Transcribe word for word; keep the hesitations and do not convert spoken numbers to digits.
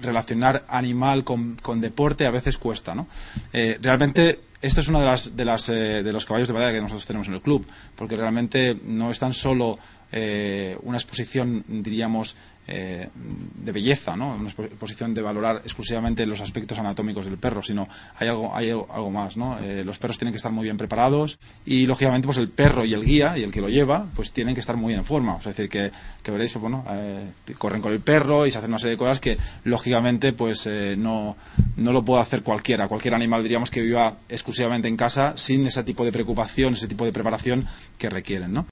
relacionar animal con, con deporte a veces cuesta, ¿no? Eh, realmente esto es uno de, las, de, las, eh, de los caballos de batalla que nosotros tenemos en el club, porque realmente no es tan solo eh, una exposición, diríamos, eh, de belleza, ¿no? Una exposición de valorar exclusivamente los aspectos anatómicos del perro, sino hay algo, hay algo más, ¿no? Eh, los perros tienen que estar muy bien preparados y, lógicamente, pues el perro y el guía y el que lo lleva, pues tienen que estar muy bien en forma. O sea, es decir, que, que veréis, pues, bueno, eh, corren con el perro y se hacen una serie de cosas que, lógicamente, pues eh, no, no lo puede hacer cualquiera. Cualquier animal, diríamos, que viva exclusivamente en casa sin ese tipo de preocupación, ese tipo de preparación que requieren, ¿no?